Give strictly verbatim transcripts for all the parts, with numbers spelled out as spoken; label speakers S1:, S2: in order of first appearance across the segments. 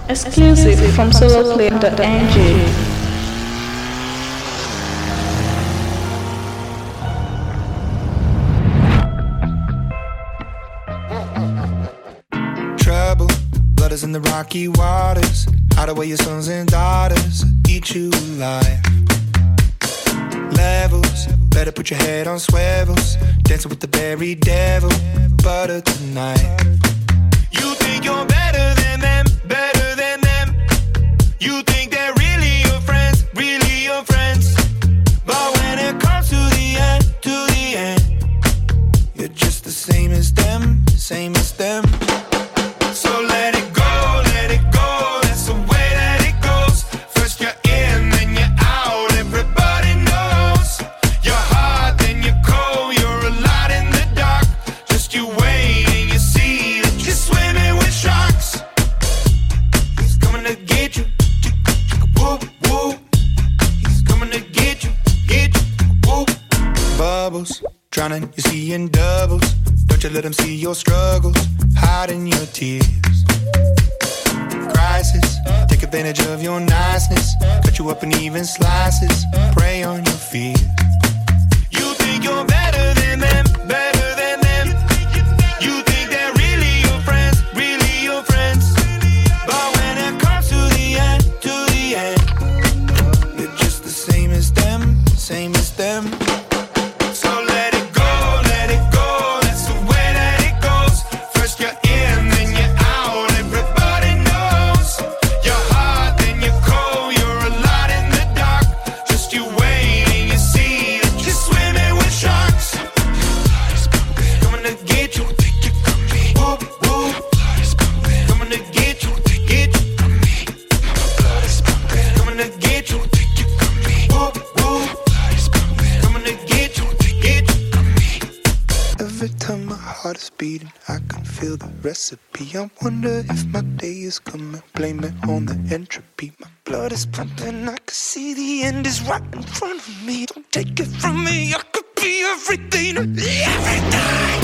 S1: Exclusive from solo play dot n g.
S2: Trouble, blood is in the rocky waters. Hide away your sons and daughters, eat you alive. Levels, better put your head on swivels. Dancing with the very devil, butter tonight. You think you're better than them, better than them. You think they're really your friends, really your friends. But when it comes to the end, to the end, you're just the same as them, same as them. So let it go, let it go, that's the way that it goes. First you're in, then you're out, everybody knows. You're hot, then you're cold, you're a lot in the dark. Just you wait and you see that you're swimming with sharks. He's coming to get you, woo, woo. He's coming to get you, get you, woo. Bubbles, drowning, you see in doubles. Don't you let them see your struggles, hiding your tears. Crisis, take advantage of your niceness. Cut you up in even slices, prey on your fears. You think you're better than them, better than them. You think they're really your friends, really your friends. But when it comes to the end, to the end, you're just the same as them, same as them. So let it go, let it go, that's the way that it goes. First you're in, then you're out, everybody knows. You're hot, then you're cold, you're a lot in the dark. Just you wait and you see that you're swimming with sharks. Coming to get you, woo, woo. Coming to get you, get you. Coming to get you, woo, woo. Coming to get you, get you. Every time my heart is beating, I can feel the recipe. I wonder if my day is coming. Blame it on the entropy. My blood is pumping, I can see the end is right in front of me. Don't take it from me, I could be everything, everything.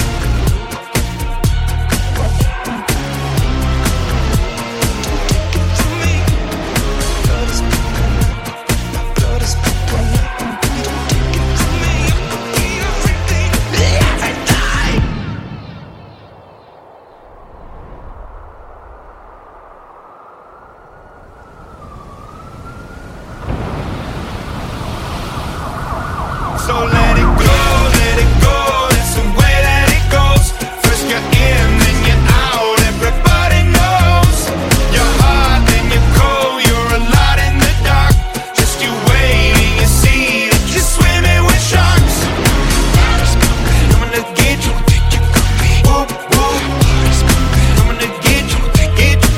S2: So let it go, let it go, that's the way that it goes. First you're in, then you're out, everybody knows. You're hot, then you're cold, you're a lot in the dark. Just you wait and you see that you're swimming with sharks. Coming to get you, woo, woo. Coming to get you, get you.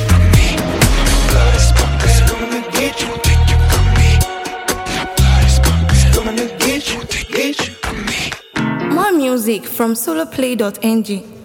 S2: Coming to get you, coming to get you.
S3: More music from solo play dot n g.